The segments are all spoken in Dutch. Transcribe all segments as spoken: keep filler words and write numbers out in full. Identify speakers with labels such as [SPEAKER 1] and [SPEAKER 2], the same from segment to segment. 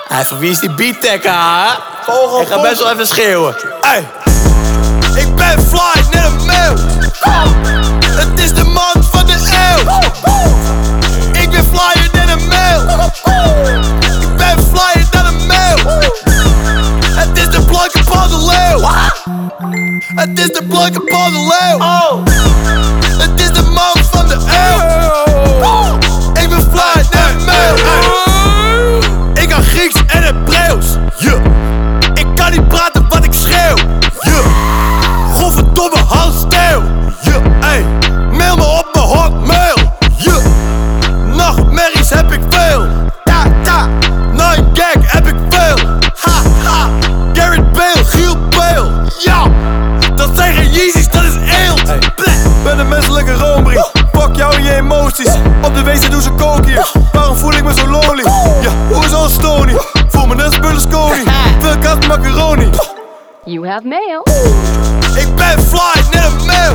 [SPEAKER 1] Hey, van wie is die beat-tech, hè? Ik ga best wel even schreeuwen. Hey. Ik ben fly, net een mail. Het is de man van de eeuw. Ik ben flyer dan een mail. Ik ben flyer dan een mail. Het is de blanke Paul de Leeuw. Het is de blanke Paul de Leeuw. Het is de man van de eeuw. Ik ben flyer dan een mail. Ik kan Grieks en Hebreeuws. Yeah. Ik kan niet praten wat ik schreeuw. Yeah. Godverdomme Hans Steeuw. Yeah. Hey. Mail me op mijn hotmail. Yeah. Nachtmerries heb ik veel. Ta ta. Nine gag heb ik veel. Ha ha. Garrett Bale, Giel Bale. Ja. Dat zijn geen Yeezys, dat is eelt. Hey. Ben een menselijke roomrie. Pak jou en je emoties. Op de wc doen ze kookjes. Waarom voel ik me zo lonely? Ja, hoe is ons Tony? Voel me net als Berlusconi. Veel kat macaroni.
[SPEAKER 2] You have mail.
[SPEAKER 1] Ik ben fly, net een mail.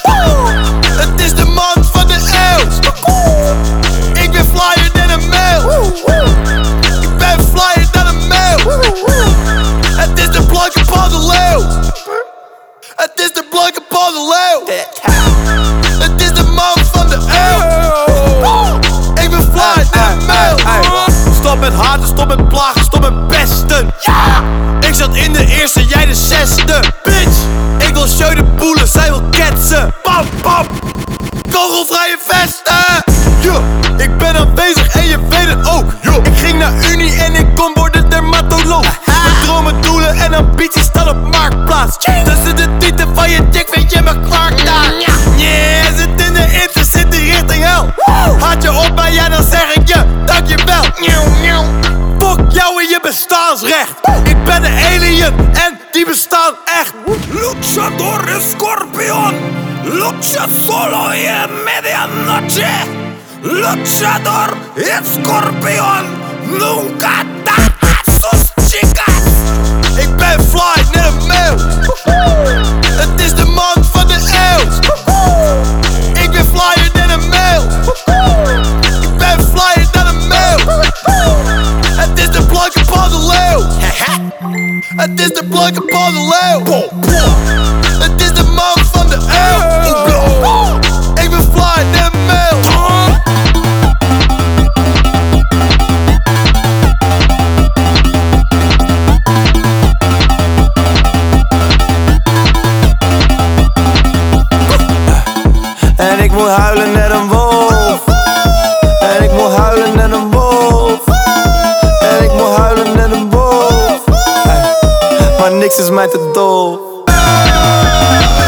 [SPEAKER 1] Het is de man van de eeuw. Ik ben flyer dan een mail. Ik ben flyer dan een mail. Het is de blanke Paul de Leeuw. Het is de blanke Paul de Leeuw. Het is de man van de eeuw. Ik ben fly, dan een mail. Stop met haten, stop met plagen, stop met pesten. Ik zat in de eerste, jij de zesde. Bitch, ik wil show de boelen, zij wil ketsen. Pam, pam, kogelvrije vesten. Yo, ik ben aanwezig en je weet het ook. Yo, ik ging naar Unie en ik kon worden dermatoloog. Mijn dromen, doelen en ambities staan op marktplaats. Tussen de tieten van je dik vind je me klaar daar. Yeah, zit in de intercity richting hel. Haat je op mij, ja dan zeg ik je dankjewel. Fuck jou en je bestaansrecht. Ik ben een alien en die bestaan echt.
[SPEAKER 3] Luchador escorpión, lucha solo y en medianoche. Luchador escorpión, nunca da a sus chicas.
[SPEAKER 1] Ik ben fly, net een mail. Het is de man van de eeuw. Ik ben flyer dan een mail. Ik ben flyer dan een mail. Het is de blanke Paul de Leeuw. Het is de blanke Paul de Leeuw. Het is de man van de eeuw. Ik ben fly, dan een mail.
[SPEAKER 4] En ik moet huilen net een wolf. En ik moet huilen net een wolf. En ik moet huilen net een wolf. Hey. Maar niks is mij te dol.